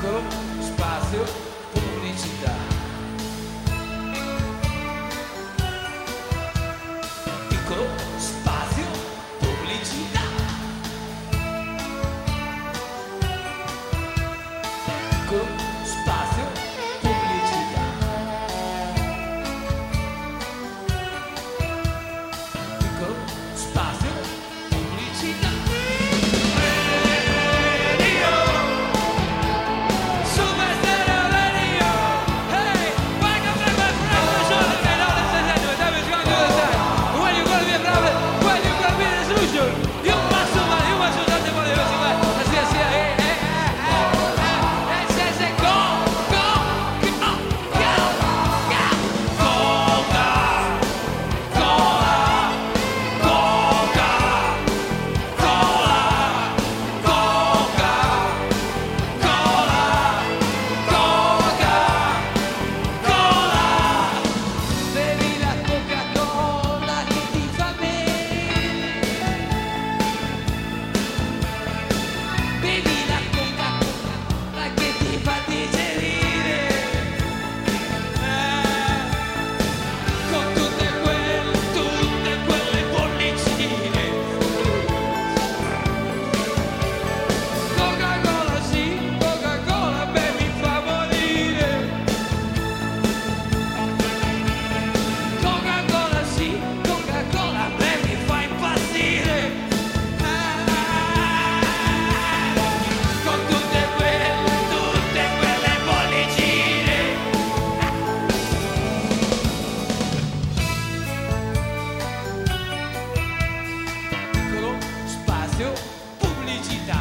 piccolo spazio pubblicità. Piccolo spazio pubblicità. Piccolo spazio pubblicità. Piccolo spazio pubblicità. Pubblicità.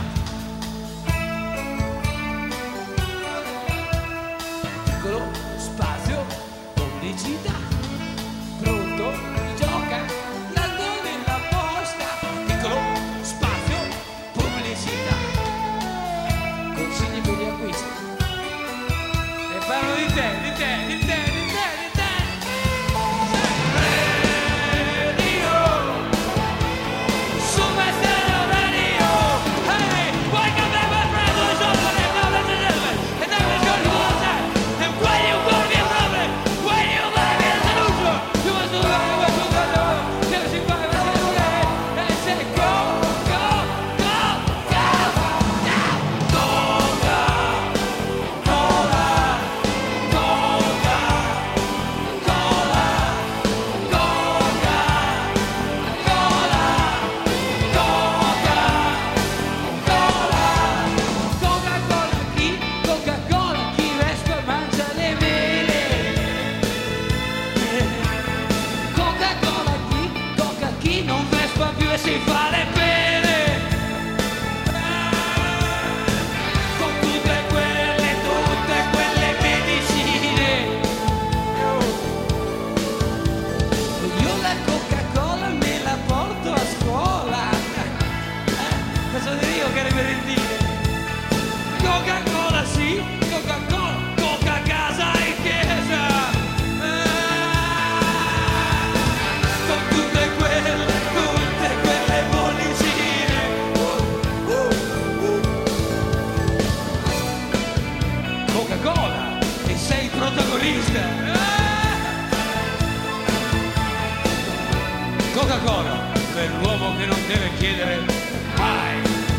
Piccolo spazio pubblicità. Pronto? Gioca? L'ando nella posta. Piccolo spazio pubblicità. Consigli per gli acquisti. E parlo di te, di te, di te, di te, di te. Si fa le pene con tutte quelle medicine. Io la Coca-Cola me la porto a scuola. Cosa dico che le merendine? Coca-Cola sì, Coca-Cola, Coca a casa in chiesa. Coca-Cola e sei protagonista. Coca-Cola per l'uomo che non deve chiedere mai.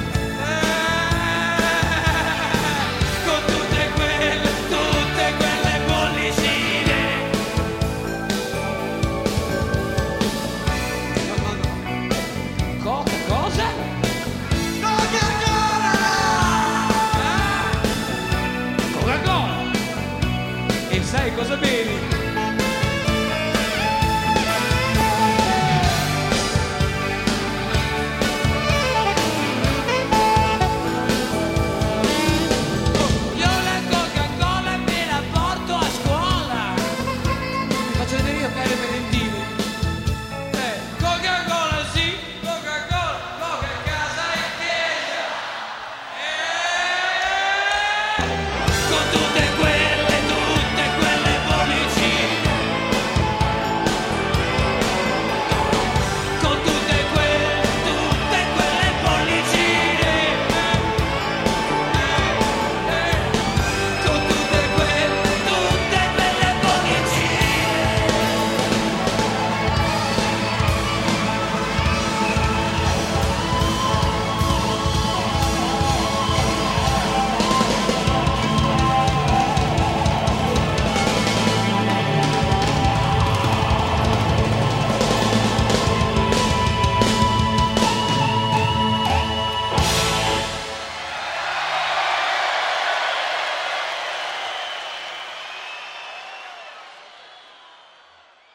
Con tutte quelle bollicine. Coca cosa? Coca-Cola! E sai cosa bevi? Io la Coca-Cola me la porto a scuola. Faccio vedere io che hai le merendine. Coca-Cola sì, Coca-Cola, Coca a casa in chiesa. Con tutte